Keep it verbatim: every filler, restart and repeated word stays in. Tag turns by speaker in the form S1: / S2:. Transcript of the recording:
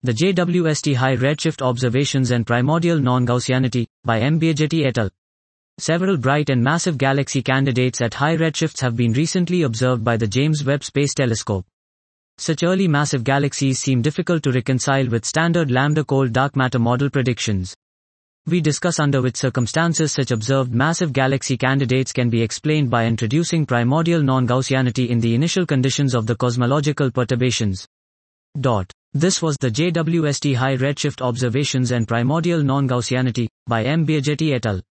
S1: The J W S T High Redshift Observations and Primordial Non-Gaussianity, by M. Biaggetti et al. Several bright and massive galaxy candidates at high redshifts have been recently observed by the James Webb Space Telescope. Such early massive galaxies seem difficult to reconcile with standard lambda cold dark matter model predictions. We discuss under which circumstances such observed massive galaxy candidates can be explained by introducing primordial non-Gaussianity in the initial conditions of the cosmological perturbations. Dot. This was the J W S T High Redshift Observations and Primordial Non-Gaussianity, by M. Biaggetti et al.